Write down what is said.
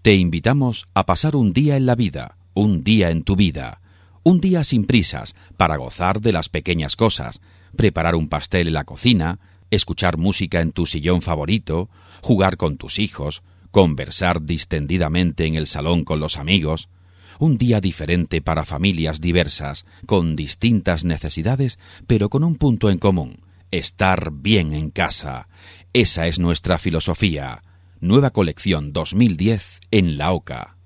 Te invitamos a pasar un día en la vida, un día en tu vida, un día sin prisas para gozar de las pequeñas cosas, preparar un pastel en la cocina, escuchar música en tu sillón favorito, jugar con tus hijos, conversar distendidamente en el salón con los amigos. Un día diferente para familias diversas, con distintas necesidades, pero con un punto en común: estar bien en casa. Esa es nuestra filosofía. Nueva colección 2010 en La Oca.